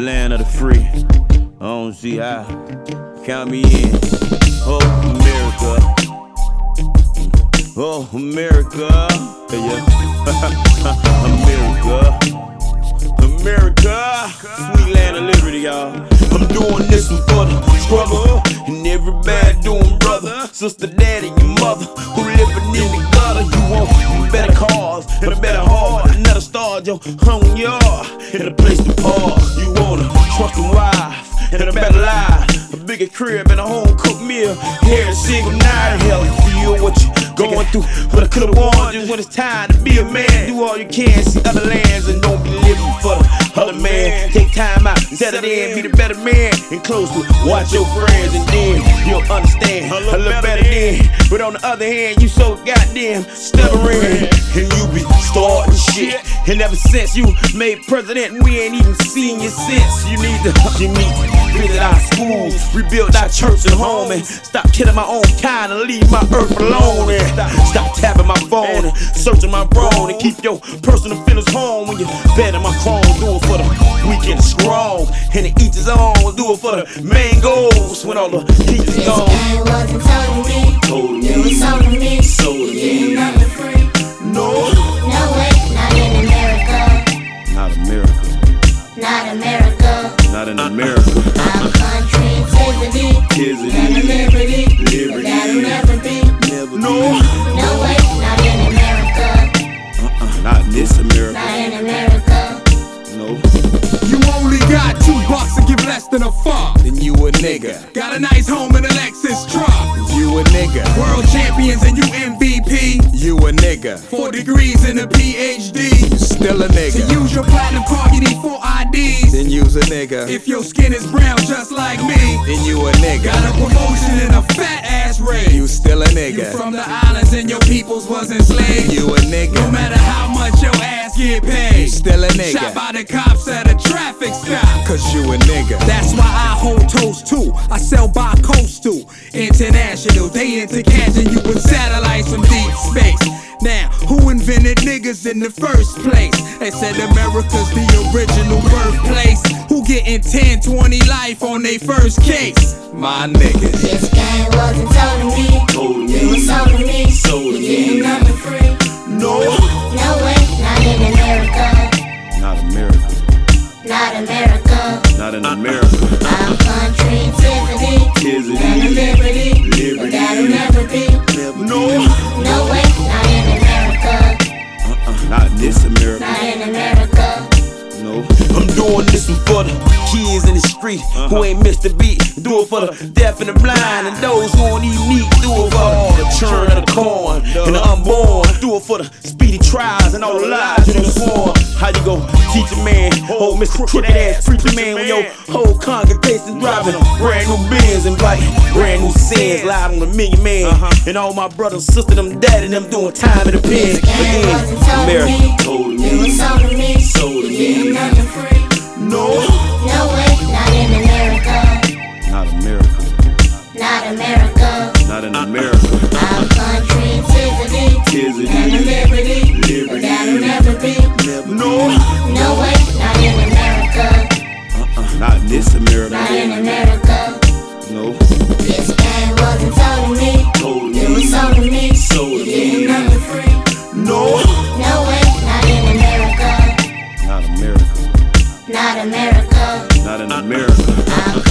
land of the free. I don't see how. Count me in. Oh, America. Oh, America. Yeah. America. America. Sweet land of liberty, y'all. I'm doing this one for the struggle. And everybody doing brother, sister, daddy, your mother who living in the gutter. You want better cars and a better heart, another star, your home yard, and a place to park. You want a trusting wife and a better life, a bigger crib and a home cooked meal. Every single night, hell, you feel what you going through, but I could've warned you when it's time to be a man. Do all you can, see other lands, and don't be living for the other man. Take time out, set it in, be the better man, and closely watch your friends, and then you'll understand a little better then. But on the other hand, you so goddamn stubborn, and you be starting shit. And ever since you made president, we ain't even seen you since. You need to visit our schools, rebuild our church and home, and stop killing my own kind and leave my earth alone. And stop tapping my phone and searching my brain, and keep your personal feelings home when you bet in my chrome. Do it for the weak and the strong, and to each his own. Do it for the main goals when all the heat is gone. This wasn't told to me, it was sold to me, getting nothing free. No way, not in America. Not America. Not America. Not in America. Our country is and liberty. But that'll never be. No way, not in America. Not in this America. Not in America. No. You only got $2 to give less than a fuck. Then you a nigga. Got a nice home in a Lexus truck. You a nigga. World champions and you MVP. You a nigga. 4 degrees and a PhD. You still a nigga. To use your platinum card, you need 4 IDs. Then you's a nigga. If your skin is brown just like me, then you a nigga. got a promotion and a fat ass raise. You still a nigga. You from the islands and your peoples was enslaved. You a nigga. No matter how much your ass get paid. You still a nigga. Shot by the cops at a traffic stop. Cause you a nigga. That's why I hold toast too. I sell by coastal, international. They into catching you with satellites from deep space. Now, who invented niggas in the first place? They said America's the original birthplace. Who getting 10, 20 life on their first case? My niggas. This game wasn't told to me, it was sold to me, getting nothing free. No way, not in America. Not America. Not America. Not in America. Our country is and liberty. But that'll never be. No way, not in America. Not in this America. Not in America. No. I'm doing this one for the kids in the street who ain't missed a beat. Do it for the deaf and the blind and those who don't even need. Do it for all the churn of the corn and the unborn. Do it for the speedy trials and all the lies you done sworn. How you go teach a man, old Mr. Crooked ass preacher man, when your whole congregation driving a brand new Benz and inviting brand new sins live on the Million Man. And all my brothers, sisters, them dad and them doing time in the pen. Again, America told me, it was sold to me, getting nothing free. No way, not in America. Not America. Not America. Not in America. Our country is and liberty. But that'll never be. No way, not in America. Not in this America. Not in America. No. This game wasn't told to me, it was sold to me, getting nothing free. No way, not in America. Not America. Not America. Not in America. Our